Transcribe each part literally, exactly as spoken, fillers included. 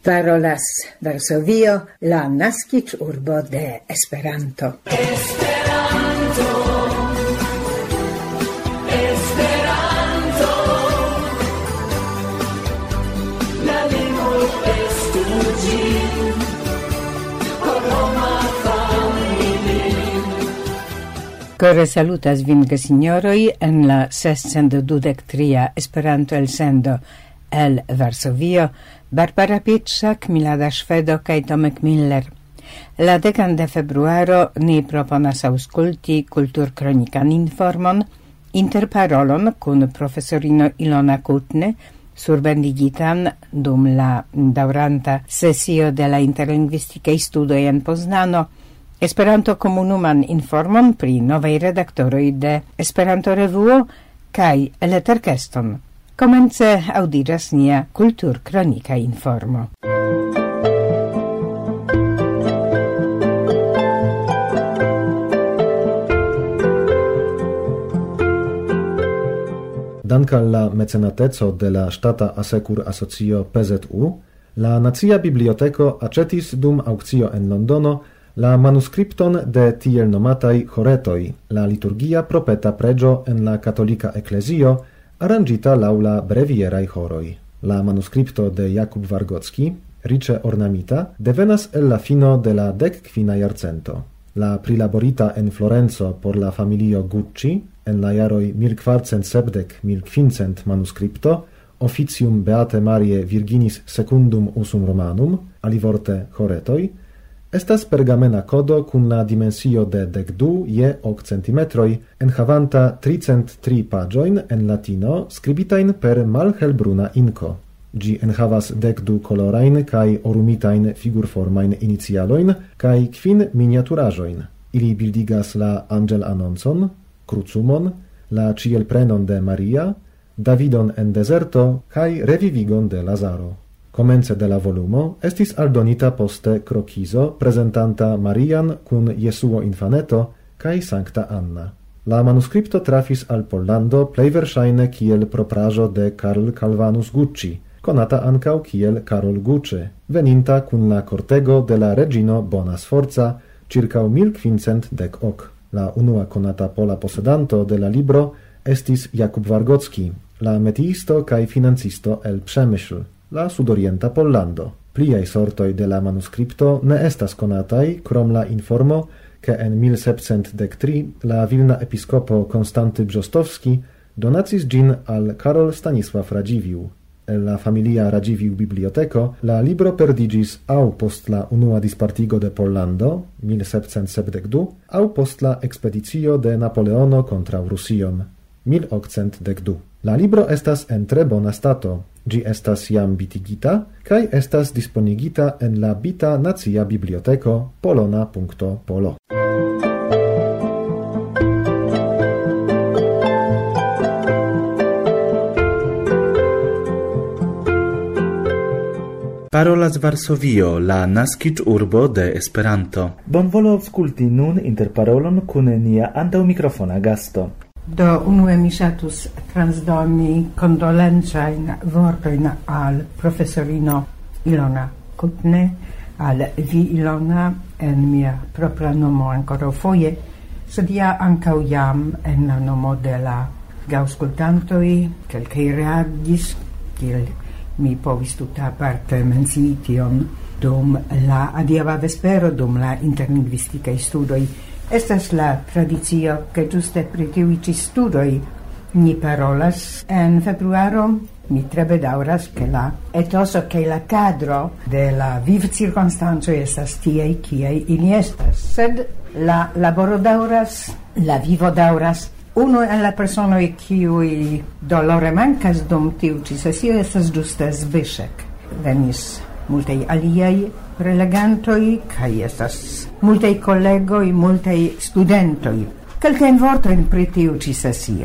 Parolas Varsovio, la naskiĝurbo de Esperanto. Esperanto, Esperanto, la lingvo estu ĝi, por homa familio. Kore salutas vin gesignoroj en la sescent dudek tria Esperanto elsendo el Varsovio, Barbara Pietrzak, Milada Szwedo kaj Tomek Miller. La dekan de februaro ni proponas aŭskulti kulturkronikan informon, interparolon kun profesorino Ilona Kutne, surbendigitan dum la daŭranta sesio de la interlingvistikaj studoj en Poznano, Esperanto komunuman informon pri novaj redaktoroj de Esperanto Revuo kaj leterkeston. Komence audiras nia kulturkronika informo. Dank al la mecenateco de la ŝtata asekur asocio P Z U, la Nacia Biblioteko aĉetis dum aŭkcio en Londono la manuskripton de tiel nomataj Horetoj, la liturgia propeta preĝo en la katolika eklezio, arrangita laŭ la brevieraj horoj. La manuskripto de Jakub Vargocki, riĉe ornamita, devenas el la fino de la dekkvina jarcento. La prilaborita en Florenco por la familio Gucci en la jaroj mil kvarcent sepdek - mil kvincent manuskripto, Officium Beate Mariae Virginis Secundum Usum Romanum, alivorte Horetoj, estas pergamena kodo kun la dimensio de dekdu je ok centimetroj, enhavanta tricent tri paĝojn en latino, skribitajn per malhelbruna inko. Ĝi enhavas dekdu kolorajn kaj orumitajn figurformajn inicialojn kaj kvin miniaturaĵojn. Ili bildigas la anĝel-anoncon, krucumon, la ĉielprenon de Maria, Davidon en dezerto kaj revivigon de Lazaro. Komence de la volumo estis aldonita poste krokizo prezentanta Marian kun Jesuo infaneto kaj Sankta Anna. La manuskripto trafis al Pollando plej verŝajne kiel propraĵo de Karl Calvanus Gucci, konata ankaŭ kiel Karol Gucci, veninta kun la kortego de la reĝino Bona Sforza ĉirkaŭ mil kvincent dek ok. La unua konata pola posedanto de la libro estis Jakub Vargocki, la metiisto kaj financisto el Przemyśl, la sudorienta Pollando. Pliaj sortoj de la manuskripto ne estas konataj, krom la informo, ke en mil sepcent dek tri la vilna episkopo Konstanty Brzostowski donacis ĝin al Karol Stanisław Radziwiłł. El la familia Radziwiłł biblioteko la libro perdiĝis aŭ post la unua dispartigo de Pollando mil sepcent sepdek du aŭ post la ekspedicio de Napoleono kontraŭ Rusion mil okcent dek du. La libro estas en tre bona stato. Ĝi estas jam bitigita kaj estas disponigita en la Bita Nacia Biblioteko polona punkto polo. Parolas Varsovio, la naskiĝurbo de Esperanto. Bonvolu aŭskulti nun interparolon kun nia antaŭmikrofona gasto. Do unue mi ŝatus transdoni kondolencajn vortojn al profesorino Ilona Kutne, al vi Ilona, en mia propra nomo ankoraŭfoje, sed ja ankaŭ jam en la nomo de la gaŭskultantoj, kelkaj reagis, kiel mi povis tuta aparte mencii tion dum la adiaŭa vespero, dum la interlingvistikaj studoj. Estas la tradicio che giuste pri tiuj ĉi studoj ni parolas en februaro. Mi tre bedaŭras ke la etoso kaj la kadro de la vivcirkonstancoj estas tiaj kiaj ili estas, sed la laboro daŭras, la vivo daŭras. Unu el la personoj kiuj dolore mankas dum tiu ĉi sesio estas ĝuste Zbyszek. Venis multaj aliaj prelegantoj kaj estas multaj kolegoj, multaj studentoj. Kelkajn vortojn pri tiu ĉi sesio.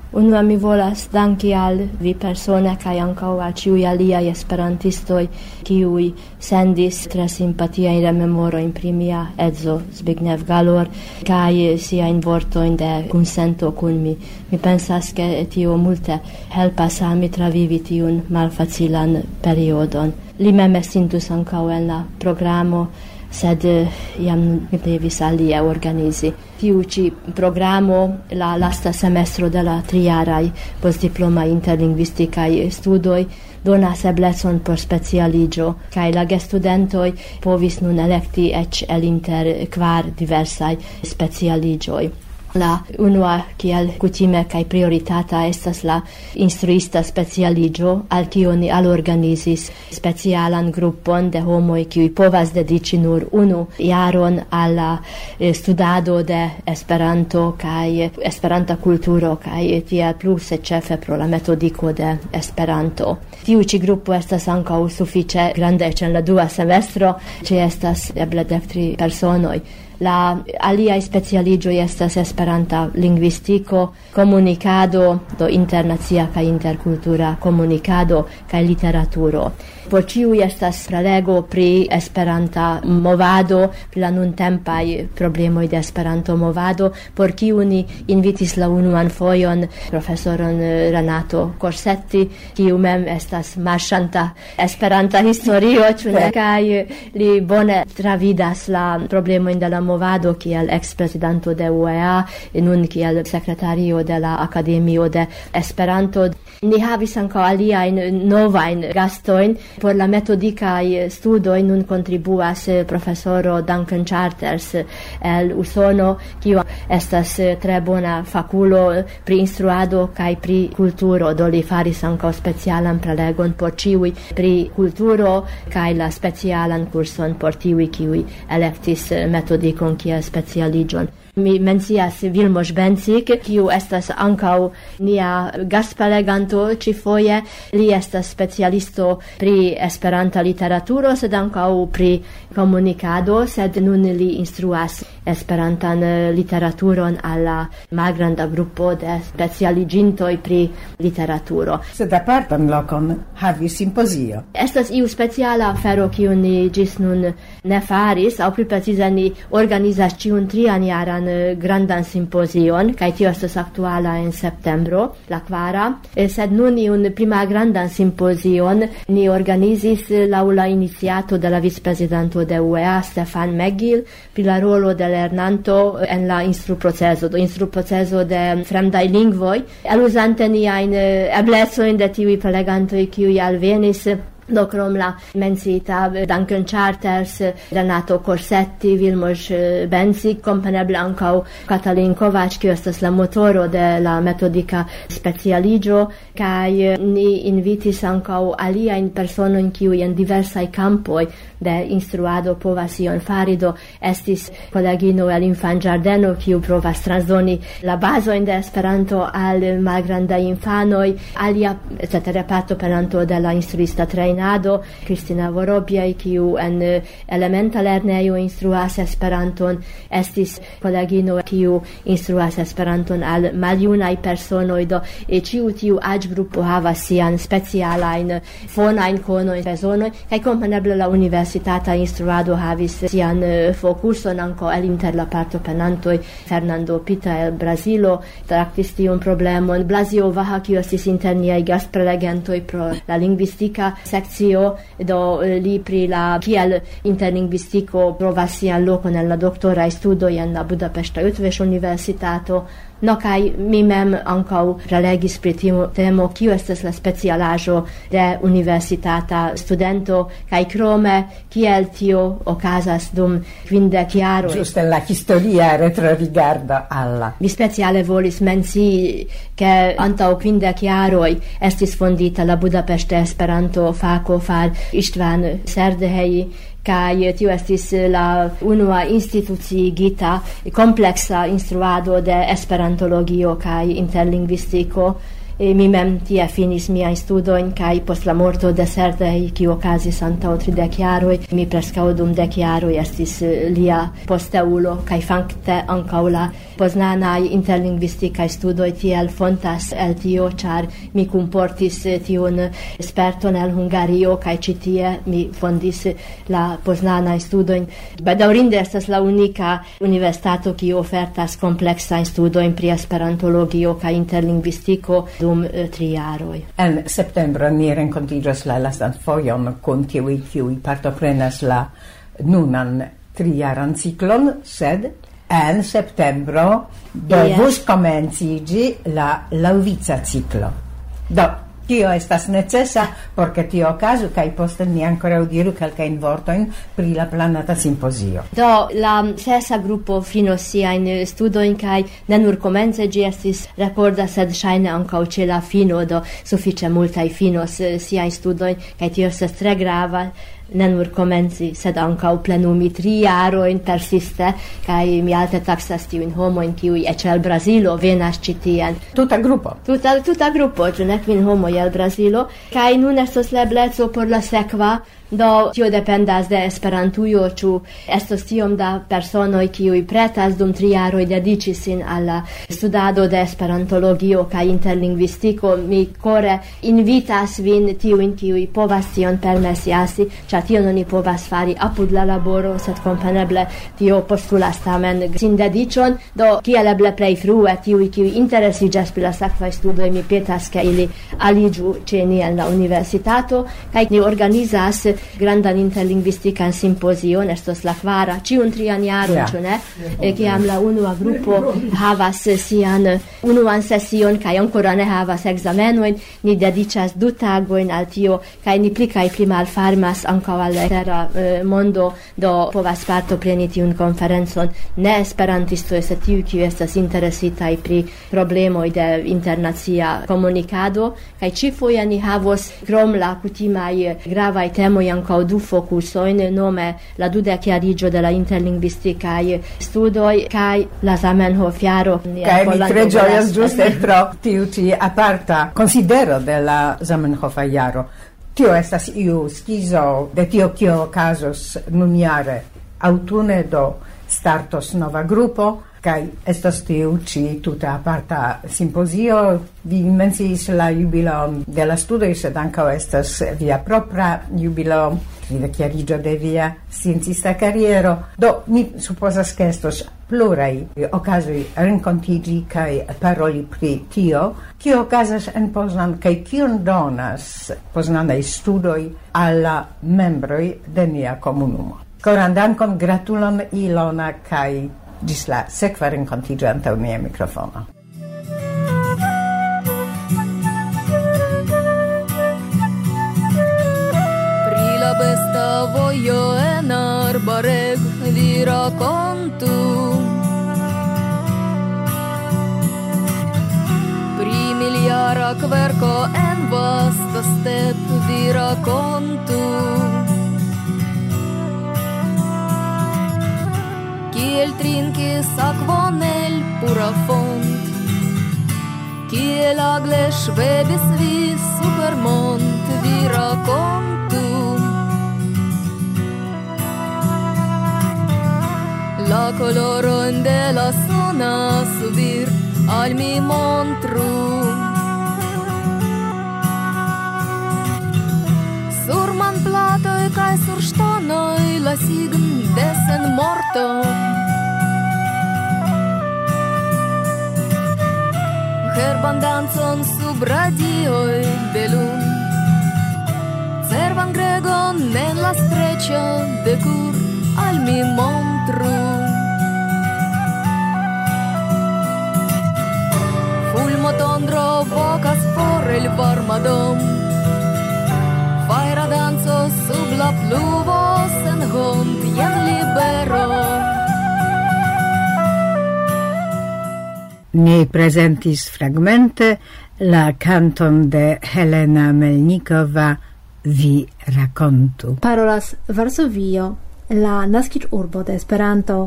Unua mi volas danki al vi persone kaj ankaŭ al ĉiuj aliaj esperantistoj, kiuj sendis tre simpatiajn rememorojn pri mia edzo Zbigniew Galor kaj siajn vortojn de kunsento kun mi. Mi pensas, ke tio multe helpas al mi travivi tiun malfacilan periodon. Li mem estintus ankaŭ en la programo, sed jam mi devis alie organizi. Tiu ci programo, la lasta semestro de la trijaraj postdiplomaj interlingvistikaj studoj, donas eblecon por specialiĝo, kaj la gestudentoj povis nun elekti eĉ el inter kvar diversaj specialiĝoj. La unua, kiel kutime kaj prioritata, estas la instruista specialiĝo, al kiu ni alorganizis specialan grupon de homoj, kiuj povas dediĉi nur unu jaron al la studado de Esperanto kaj esperanta kulturo kaj tiel pluse ĉefe pro la metodiko de Esperanto. Tiu ĉi grupo estas ankaŭ sufiĉe granda eĉ en la dua semestro, ĉeestas eble dek tri personoj. La aliaj specialiĝoj estas Esperanta lingvistiko, komunikado, do internacia kaj interkultura komunikado kaj literaturo. Por ĉiuj estas prelego pri Esperanta movado, pri la nuntempaj problemoj de Esperanto movado, por kiu ni invitis la unuan fojon profesoron Renato Corsetti, kiu mem estas marŝanta Esperanta historio, ĉu ne? Kaj li bone travidas la problemojn de la movado kiel ex-prezidanto de U E A, nun kiel sekretario de la Akademio de Esperanto. Ni havis ankaŭ aliajn novajn gastojn. Por la metodikaj studoj nun kontribuas profesoro Duncan Charters el Usono, kiu estas tre bona fakulo pri instruado kaj pri kulturo, do li faris ankaŭ specialan prelegon por ĉiuj pri kulturo kaj la specialan kurson por tiuj, kiuj elektis metodikon kiel specialiĝon. Mi mencias Vilmos Bencik, kiu estas ankaŭ nia gastpreleganto ĉifoje. Li estas specialisto pri Esperanta literaturo, sed ankaŭ pri komunikado, sed nun li instruas Esperantan literaturon al la malgranda grupo de specialiĝintoj pri literaturo. Sed apartan lokon havis simpozio. Estas iu speciala afero, kiun ni ĝis nun ne faris, aŭ pli precize ni organizas ĉiun trian jaran grandan simpozion, kaj tio estas aktuala en septembro, la kvara, sed nun iun pli malgrandan simpozion ni organizis laŭ la iniciato de la vicprezidanto de U E A, Stefan Megil, pri la rolo de lernanto en la instruproceso, do instruproceso de fremdaj lingvoj, eluzante niajn eblecojn de tiuj prelegantoj, kiuj alvenis. Do krom la menciita Duncan Charters, Renato Corsetti, Vilmos Bencik, kompreneble ankaŭ Katalin Kovacs, kiu estas la motoro de la metodika specialiĝo, kaj ni invitis ankaŭ aliajn personojn, kiuj en diversaj kampoj de instruado povas ion fari, do estis kolegino el infanĝardeno, kiu provas transdoni la bazojn de Esperanto al malgrandaj infanoj, alia cetere partoprenanto de la instruista trejnado, Kristina Vorobiej, kiu en elementa lernejo instruas Esperanton, estis kolegino, kiu instruas Esperanton al maljunaj personoj, do ĉiu tiu aĝgrupo havas sian specialajn fonajn konojn, bezonojn, kaj kompreneble la universitata instruado havis sian fokuson ankaŭ el inter la partoprenantoj. Fernando Pita el Brazilo traktis tiun problemon, Blasio Vaha, kiu estis inter niaj gastprelegantoj pro la lingvistika sekcio, do li pri la kiel interlingvistiko provas sian lokon en la doktoraj studoj en la Budapeŝta Eötvös Universitato. No kaj mi mem ankaŭ prelegis pri tiu temo, kiu estas la specialaĵo de universitata studento, kaj krome kiel tio okazas dum kvindek jaroj. Ĝuste la historia retrorigardo alla. Mi speciale volis mencii, ke antaŭ kvindek jaroj estis fondita la Budapeŝta Esperanto fako far István Szerdhelyi, kaj tio estis la unua instituciigita kompleksa instruado de esperantologio kaj interlingvistiko. mi mem tie finis miajn studojn kaj post la morto de Serdej, kiu okazis antaŭ tridek jaroj, mi preskaŭ dum dek jaroj estis lia posteulo kaj fakte ankaŭ la poznanaj interlingvistikaj studoj tiel fontas el tio, ĉar mi kunportis tiun sperton el Hungario kaj ĉi tie mi fondis la poznanaj studojn. Bedaŭrinde estas la unika universitato kiu ofertas kompleksajn studojn pri esperantologio kaj interlingvistiko dum uh, tri jaroj. En septembro ni renkontiĝos la lastan fojon kun tiuj, kiuj partoprenas la nunan trijaran ciklon, sed en septembro devus komenciĝi la laŭvica ciklo. Do, tio estas necesa, porque tio okazu, kaj poste ni ankoraŭ diru kelkajn vortojn pri la planata simpozio. Do, la sesa grupo finos siajn studojn, kaj ne nur komence ĝi estis rekorda, sed ŝajne ankaŭ ĉe la fino, do sufiĉe multaj finos siajn studojn, kaj tio estas tre grava, ne nur komenci, sed ankaŭ plenumi tri jarojn persiste, kaj mi alte taksas tiujn homojn, kiuj eĉ el Brazilo venas ĉi tien. Tuta grupo. Tuta, tuta grupo, ĉu ne kvin homoj el Brazilo, kaj nun estos la ebleco por la sekva. Do, tio dependas de Esperantujo, ĉu estos tiom da personoj, kiuj pretas dum tri jaroj dediĉi sin al la studado de esperantologio kaj interlingvistiko. Mi kore invitas vin tiujn, kiuj povas tion permesiasi, ĉar tion oni povas fari apud la laboro, sed kompreneble tio postulas tamen sin dediĉon. Do, kiel eble plej frue tiuj, kiuj interesiĝas pri la sekvaj studoj, mi petas, ke ili aliĝu ĉe ni en la universitato, kaj ni organizas grandan interlingvistikan simpozion, estos la kvara, ĉiun trian jaron, ĉu ne? Kiam la unua grupo havas sian unuan sesion kaj ankoraŭ ne havas ekzamenojn, ni dediĉas du tagojn al tio, kaj ni pli kaj pli malfarmas ankaŭ al la ekstera mondo, do povas partopreni tiun konferencon ne esperantistoj, sed tiuj, kiuj estas interesitaj pri problemoj de internacia komunikado, kaj ĉifoje ni havos krom la kutimaj gravaj temoj ankaŭ du fokusojn, nome la dudekjariĝo de la interlingvistikaj studoj kaj la Zamenhof-jaro. Kaj mi tre ĝojas ĝuste pro tiu ĉi aparta konsidero de la Zamenhofa jaro. Tio estas iu skizo de tio, kio okazos nunjare aŭtune, do startos nova grupo, kaj estos tiu ĉi tuta aparta simpozio. Vi menciis la jubileon de la studoj, sed ankaŭ estas via propra jubileo, tridekjariĝo de via sciencista kariero. Do, mi supozas, ke estos pluraj okazoj renkontiĝi kaj paroli pri tio, kio okazas en Poznan kaj kion donas poznanaj studoj al la membroj de nia komunumo. Koran dankon, gratulon Ilona, kaj ĝis la sekva renkontiĝo antaŭ mia mikrofono. Pri la besta vojo en arbareg vi rakontu, pri miljara kverko en vasta step vi rakontu, kiel trinkis akvon el pura font, kiel agle ŝvebis vi super mont, vi rakontu. La koloron de la sona subir al mi montru. Sur manplatoj kaj sur ŝtonoj la sign de senmorto. Herban dancon sub radioj de lun, cervan gregon en la streĉo de kur al mi montru. Fulmo tondro vokas for el varma dom, fajra danco sub la pluvo sen hont jen libero. Ni prezentis fragmente la kanton de Helena Melnikova Vi rakontu. Parolas Varsovio, la naskiĝurbo de Esperanto.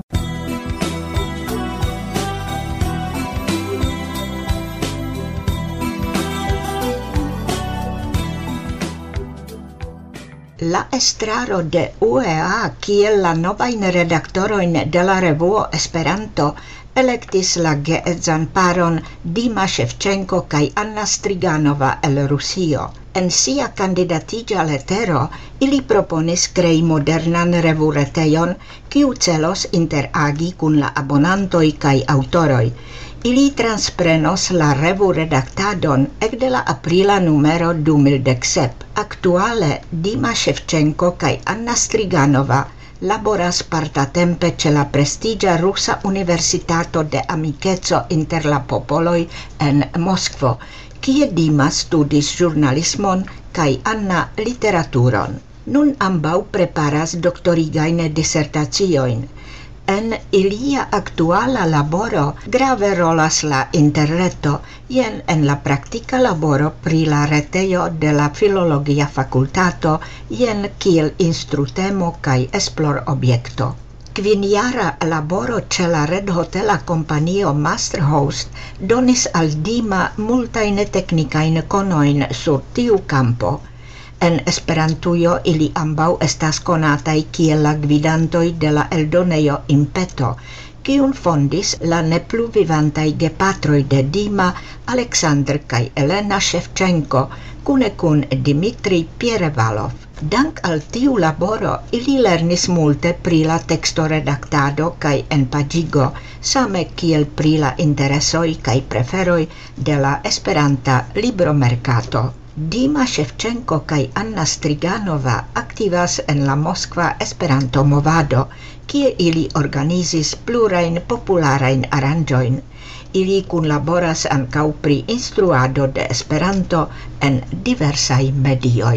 La estraro de U E A kiel la novajn redaktorojn de la revuo Esperanto electis la geedzan paron Dima Shevchenko kaj Anna Striganova el Rusio. En sia kandidatiĝa letero ili proponis krei modernan revuretejon, kiu celos interagi kun la abonantoj kaj aŭtoroj. Ili transprenos la revu redaktadon ekde la aprila numero du mil dek sep. Aktuale Dima Shevchenko kaj Anna Striganova laboras partatempe ĉe la prestiĝa rusa universitato de amikeco inter la popoloj en Moskvo, kie Dima studis ĵurnalismon kaj Anna literaturon. Nun ambaŭ preparas doktorigajn disertaciojn. En ilia aktuala laboro grave rolas la interreto, jen en la praktika laboro pri la retejo de la filologia fakultato, jen kiel instrutemo kaj esplorobjekto. Kvinjara laboro ĉe la redhotela kompanio Masterhost donis al Dima multajn teknikajn konojn sur tiu kampo. En Esperantujo ili ambaŭ estas konataj kiel la gvidantoj de la eldonejo Impeto, kiun fondis la ne plu vivantaj gepatroj de Dima, Aleksandr kaj Elena Shevchenko, kune kun Dmitri Pierevalov. Dank al tiu laboro ili lernis multe pri la tekstoredaktado kaj enpaĝigo, same kiel pri la interesoj kaj preferoj de la Esperanta libromerkato. Dima Shevchenko kaj Anna Striganova aktivas en la Moskva Esperanto-movado, kie ili organizis plurajn popularajn aranĝojn. Ili kunlaboras ankaŭ pri instruado de Esperanto en diversaj medioj.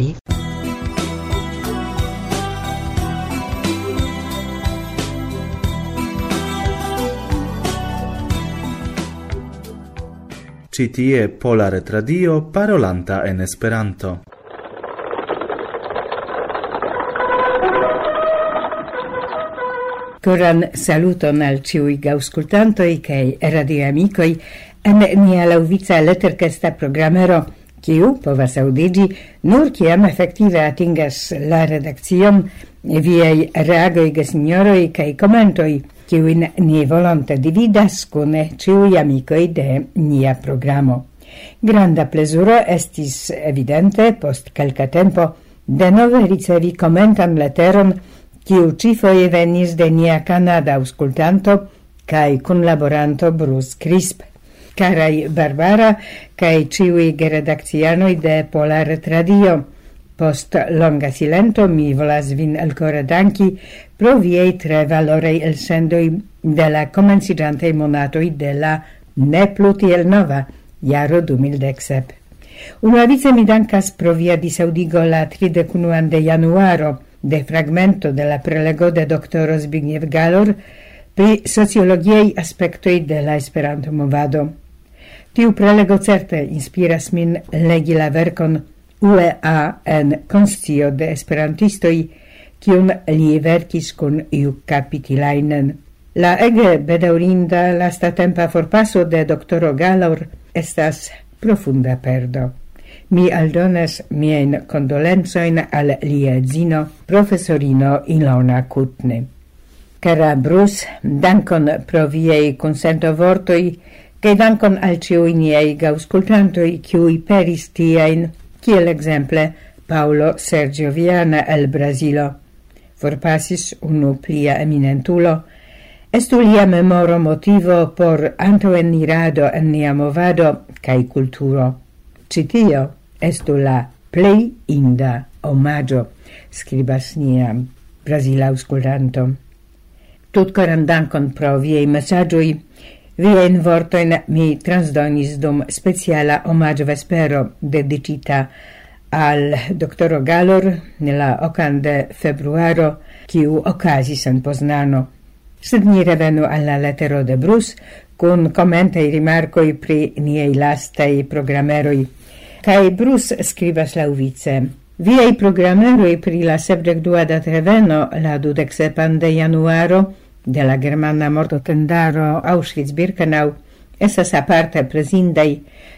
Ci tie Pola Retradio parolanta en Esperanto. Koran saluton al ĉiuj aŭskultantoj kaj radioamikoj en nia laŭvica leterkesta programero, kiu povas aŭdiĝi nur kiam efektive atingas la redakcion viaj reagoj, gesinjoroj kaj komentoj, kiujn ni volonte dividas kun ĉiuj amikoj de nia programo. Granda plezuro estis evidente post kelka tempo denove ricevi komentan leteron, kiu ĉifoje venis de nia kanada aŭskultanto kaj kunlaboranto Bruce Crisp. Karaj Barbara kaj ĉiuj geredakcianoj de Pola Retradio, post longa silento mi volas vin elkore danki pro viaj tre valoraj elsendoj de la komenciĝantaj monatoj de la ne plu tiel nova jaro du mil dek sep. Unuavice mi dankas pro via disaŭdigo la tridek unuan de januaro de fragmento de la prelego de doktoro Zbigniew Galor pri sociologiaj aspektoj de la Esperanto-movado. Tiu prelego certe inspiras min legi la verkon U E A en konscio de esperantistoj, kiun li verkis kun Jukka Pietiläinen. La ege bedaŭrinda lastatempa forpaso de doktoro Galor estas profunda perdo. Mi aldonas miajn kondolencojn al lia edzino, profesorino Ilona Kutne. Kara Bruce, dankon pro viaj konsentovortoj, kaj dankon al ĉiuj niaj aŭskultantoj, kiuj peris tiajn, kiel exemple Paulo Sergio Viana el Brazilo. Forpasis unu plia eminentulo, estu lia memoro motivo por antaŭenirado en nia movado kaj kulturo. Ĉi tio estu la plej inda omaĝo, skribas nia brazila aŭskultanto. Tutkoran dankon pro viaj mesaĝoj. Viajn vortojn mi transdonis dum speciala omaĝvespero dediĉita al doktoro Galor la okan de februaro, kiu okazis en Poznano. Sed ni revenu al la letero de Bruce kun komentaj rimarkoj pri niaj lastaj programeroj. Kaj Bruce skribas laŭvice: viaj programeroj pri la sepdek dua datreveno la dudek sepan de januaro de la germana mortotendaro Auschwitz-Birkenau estas aparte prezindaj,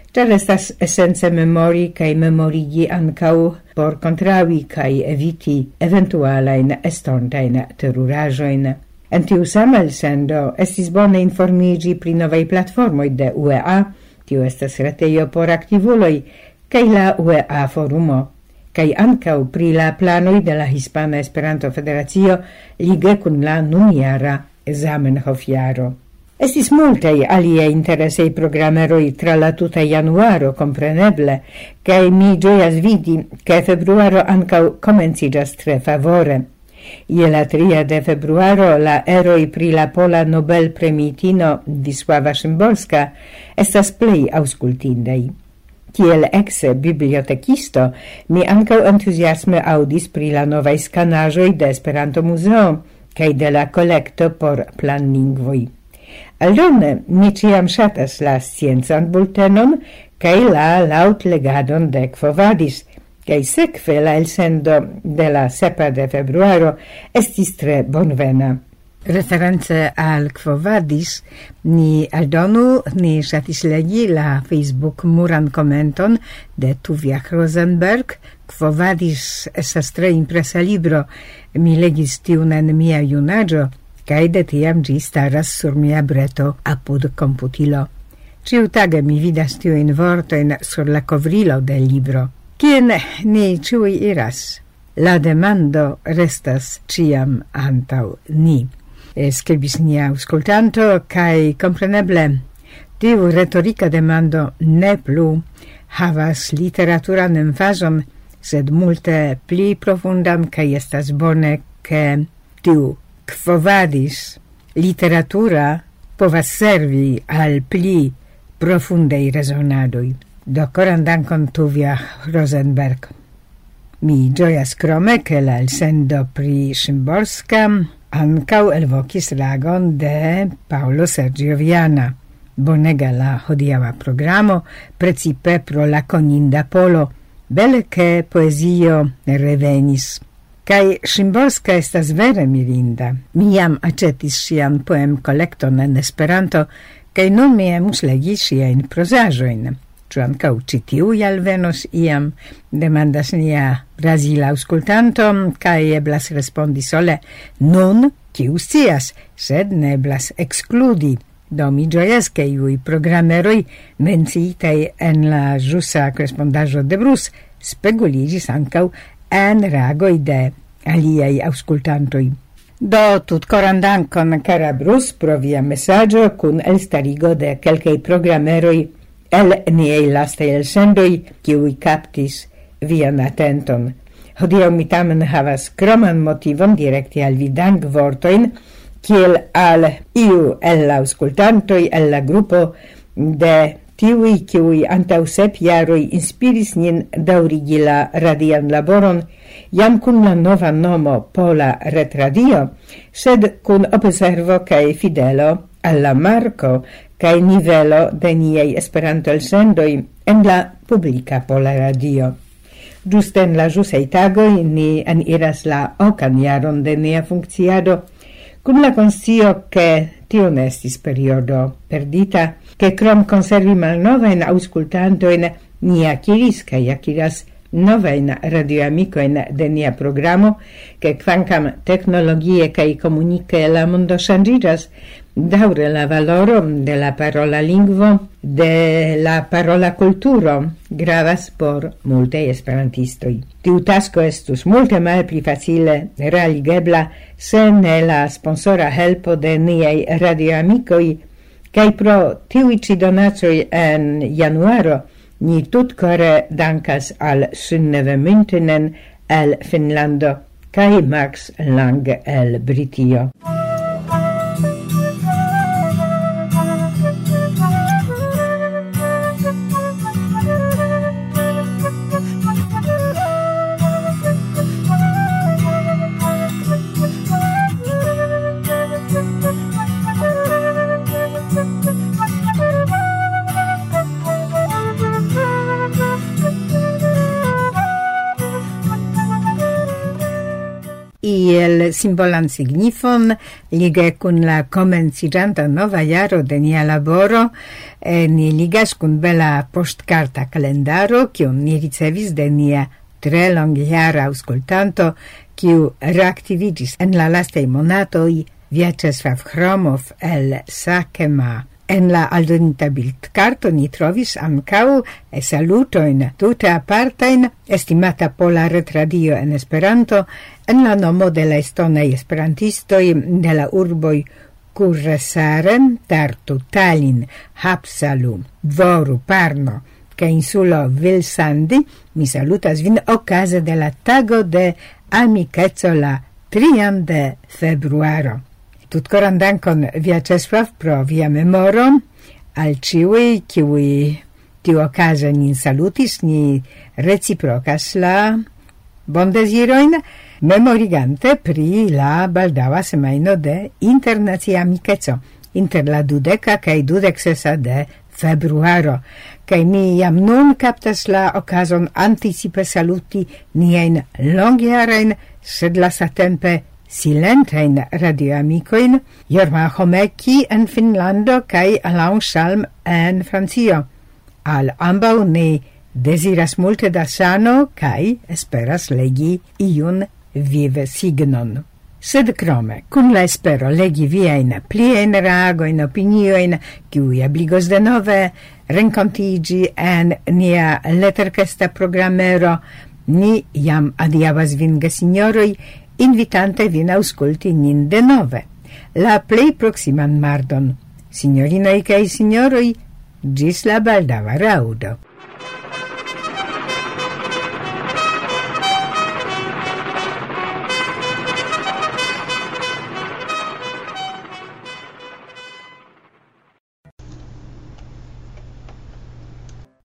Ĉar estas esence memori kaj memorigi ankaŭ por kontraŭi kaj eviti eventualajn estontajn teruraĵojn. En tiu sama elsendo estis bone informiĝi pri novaj platformoj de U E A, tio estas retejo por aktivuloj, kaj la U E A forumo, kaj ankaŭ pri la planoj de la Hispana Esperanto-Federacio lige kun la nunjara Zamenhof-jaro. Estis multaj aliaj interesaj programeroj tra la tuta januaro, kompreneble, kaj mi ĝojas vidi, ke februaro ankaŭ komenciĝas tre favore. Je la tria de februaro la eroj pri la pola Nobel premiitino Wisława Szymborska estas plej aŭskultindaj. Kiel exe bibliotekisto, mi ankaŭ entuziasme aŭdis pri la novaj skanaĵoj de Esperanto Muzeo kaj de la kolekto por planlingvoj. Aldone, mi ĉiam ŝatas la sciencan bultenon kaj la laŭtlegadon de Quo Vadis, kaj sekve la elsendo de la sepa de februaro estis tre bonvena. Reference al Quo Vadis, ni aldonu, ni ŝatis legi la Facebook muran komenton de Tuvia Rosenberg. Quo Vadis estas tre impresa libro, mi legis tiun en mia junaĝo, kaj de tiam ĝi staras sur mia breto apud komputilo. Ĉiutage mi vidas tiujn vortojn sur la kovrilo de libro. Kien ni ĉiuj iras? La demando restas ĉiam antaŭ ni. Skribis nia aŭskultanto, kaj kompreneble tiu retorika demando ne plu havas literaturan emfazon, sed multe pli profundan, kaj estas bone, ke tiu Quo Vadis literatura povas servi al pli profundaj rezonadoj. Do koran dankon Tuvia Rosenberg. Mi ĝojas krome, ke la elsendo pri Szymborska ankaŭ elvokis reagon de Paolo Sergio Viana. Bonega la hodiaŭa programo, precipe pro la koninda polo, bele ke poezio revenis. Kaj Szymborska estas vere mirinda. Mi jam aĉetis ŝian poem-kolekton en Esperanto, kaj nun mi emus legi ŝiajn prozaĵojn. Ĉu ankaŭ ĉi tiuj alvenos iam, demandas nia brazila aŭskultanto, kaj eblas respondi sole nun, kiu scias, sed ne eblas ekskludi. Do mi ĝojas, ke iuj programeroj menciitaj en la ĵusa korespondaĵo de Brus speguliĝis ankaŭ en reagoj de aliaj aŭskultantoj. Do tutkoran dankon, kara Brus, pro via mesaĝo kun elstarigo de kelkaj programeroj el niaj lastaj elsendoj, kiuj kaptis vian atenton. Hodiaŭ mi tamen havas kroman motivon direkti al vi dankvortojn, kiel al iu el la aŭskultantoj el la grupo de tiuj, kiuj antaŭ sep jaroj inspiris nin daŭrigi la radian laboron, jam kun la nova nomo Pola Retradio, sed kun observo kaj fidelo al la marko kaj nivelo de niaj Esperanto-elsendoj en la publika Pola Radio. Ĝuste en la ĵusaj tagoj ni eniras la okan jaron de nia funkciado, kun la konscio ke tio ne estis periodo perdita, ke krom konservi malnovajn aŭskultantojn ni akiris kaj akiras novajn radioamikojn de nia programo, ke kvankam teknologie kaj komunike la mondo ŝanĝiĝas, daŭre la valoro de la parola lingvo, de la parola kulturo gravas por multaj esperantistoj. Tiu tasko estus multe malpli facile realigebla se ne la sponsora helpo de niaj radioamikoj, kaj pro tiuj ĉi donacoj en januaro ni tutkore dankas al Synnøve Myntinen el Finnlando kaj Max Lang el Britio. kiel simbolan signifon lige kun la komenciĝanta nova jaro de nia laboro, eh, ni ligas kun bela poŝtkarta kalendaro, kiun ni ricevis de nia tre longjara aŭskultanto, kiu reaktiviĝis en la lastaj monatoj, Vyacheslav Hromov el Sakema. En la aldonita bildkarto ni trovis ankaŭ salutojn tute apartajn, estimata Pola Retradio en Esperanto, en la nomo de la estonaj esperantistoj de la urboj Kuressaare, Tartu, Tallinn, Haapsalu, Dvoru, Parno kaj insulo Vilsandi. Mi salutas vin okaze de la tago de amikeco la trian de februaro. Tutkoran dankon, Vyacheslav, pro via memoro, al ciui, kiui tiu okaze nin salutis, ni reciprocas la bondesiroin, memorigante pri la baldaŭa semajno de internacia amikeco inter la dudeka kaj dudek sesa de februaro, kaj mi jam nun kaptas la okazon anticipe saluti niajn longjarajn, sed lastatempe silentajn radioamikojn, Jorma Homeki en Finnlando kaj Alain Schalm en Francio. Al ambaŭ ni desiras multe da sano kaj esperas legi iun vive signon. Sed krome, kun la espero legi viajn pliajn reagojn, opiniojn, kiuj ebligos denove renkontiĝi en nia leterkesta programero, ni jam adiaŭas vin, gesinjoroj, invitante vin aŭskulti nin denove. La plej proksiman mardon. Signorinoj kaj sinjoroj, ĝis la baldaŭa raŭdo.